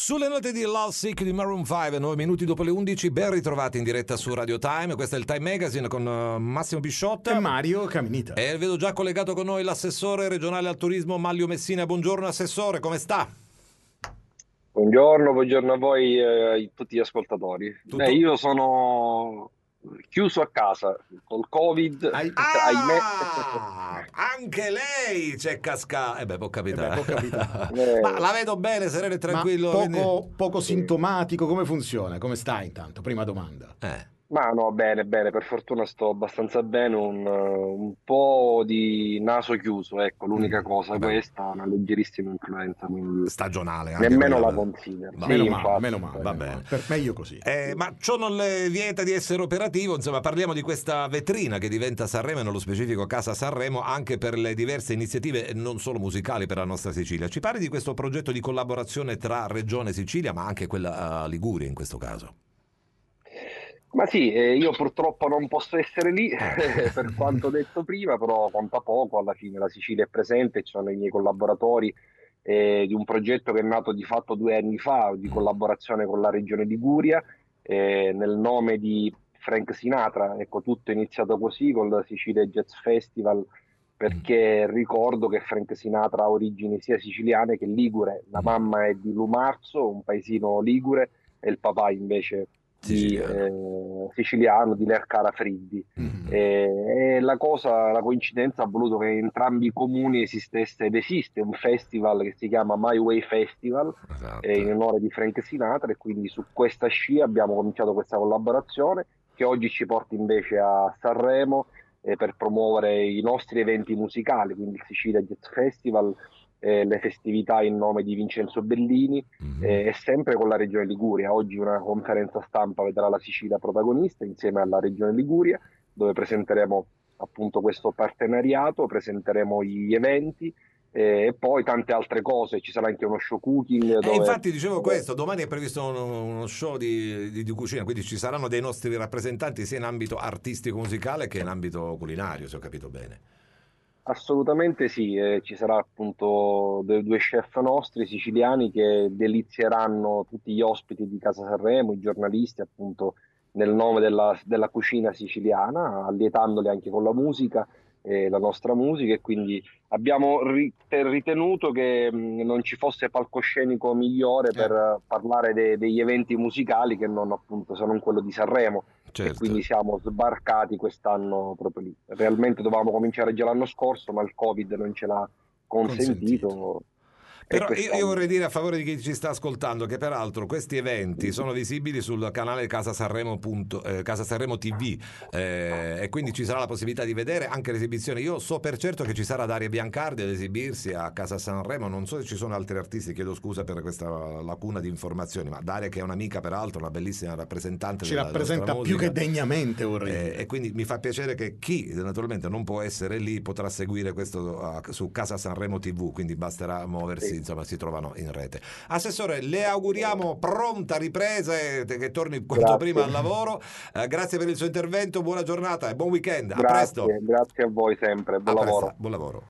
Sulle note di Love Sick di Maroon 5, 9 minuti dopo le 11, ben ritrovati in diretta su Radio Time. Questo è il Time Magazine con Massimo Bisciotta e Mario Caminita. E vedo già collegato con noi l'assessore regionale al turismo Manlio Messina. Buongiorno assessore, come sta? Buongiorno a voi e a tutti gli ascoltatori. Tutto... io sono chiuso a casa col Covid, ahimè. Anche lei c'è cascata. Può capitare. Può capitare. Ma la vedo bene, sereno e tranquillo. Poco sintomatico, come funziona? Come stai intanto? Prima domanda. Ma no, bene, per fortuna sto abbastanza bene, un po' di naso chiuso, ecco, l'unica cosa questa, una leggerissima influenza, quindi stagionale. Anche nemmeno la considero. Meno male. Va bene. Per meglio così. Ma ciò non le vieta di essere operativo, insomma, parliamo di questa vetrina che diventa Sanremo, e nello specifico Casa Sanremo, anche per le diverse iniziative, non solo musicali, per la nostra Sicilia. Ci parli di questo progetto di collaborazione tra Regione Sicilia, ma anche quella Liguria in questo caso? Ma sì, io purtroppo non posso essere lì per quanto detto prima, però conta poco, alla fine la Sicilia è presente, ci sono i miei collaboratori di un progetto che è nato di fatto 2 anni fa, di collaborazione con la Regione Liguria, nel nome di Frank Sinatra. Ecco, tutto è iniziato così con la Sicilia Jazz Festival, perché ricordo che Frank Sinatra ha origini sia siciliane che ligure. La mamma è di Lumarzo, un paesino ligure, e il papà invece siciliano di Lercara Friddi. E la coincidenza ha voluto che in entrambi i comuni esistesse ed esiste un festival che si chiama My Way Festival, esatto, in onore di Frank Sinatra, e quindi su questa scia abbiamo cominciato questa collaborazione che oggi ci porta invece a Sanremo per promuovere i nostri eventi musicali, quindi il Sicilia Jazz Festival, le festività in nome di Vincenzo Bellini, e sempre con la Regione Liguria. Oggi una conferenza stampa vedrà la Sicilia protagonista insieme alla Regione Liguria, dove presenteremo appunto questo partenariato, presenteremo gli eventi e poi tante altre cose. Ci sarà anche uno show cooking infatti dicevo questo, domani è previsto uno show di cucina, quindi ci saranno dei nostri rappresentanti sia in ambito artistico musicale che in ambito culinario, se ho capito bene. Assolutamente sì, ci sarà appunto 2 chef nostri siciliani che delizieranno tutti gli ospiti di Casa Sanremo, i giornalisti, appunto nel nome della cucina siciliana, allietandoli anche con la musica, la nostra musica, e quindi abbiamo ritenuto che non ci fosse palcoscenico migliore per parlare degli eventi musicali che non appunto se non quello di Sanremo. Certo. E quindi siamo sbarcati quest'anno proprio lì. Realmente dovevamo cominciare già l'anno scorso, ma il Covid non ce l'ha consentito. Però io vorrei dire a favore di chi ci sta ascoltando che peraltro questi eventi sono visibili sul canale Casa Sanremo TV, e quindi ci sarà la possibilità di vedere anche l'esibizione. Io so per certo che ci sarà Daria Biancardi ad esibirsi a Casa Sanremo, non so se ci sono altri artisti, chiedo scusa per questa lacuna di informazioni, ma Daria, che è un'amica peraltro, una bellissima rappresentante ci rappresenta più che degnamente, vorrei dire. E quindi mi fa piacere che chi naturalmente non può essere lì potrà seguire questo su Casa Sanremo TV, quindi basterà muoversi, insomma si trovano in rete. Assessore, le auguriamo pronta ripresa e che torni quanto prima al lavoro. Grazie per il suo intervento, buona giornata e buon weekend. A presto. Grazie a voi sempre, buon lavoro. Buon lavoro.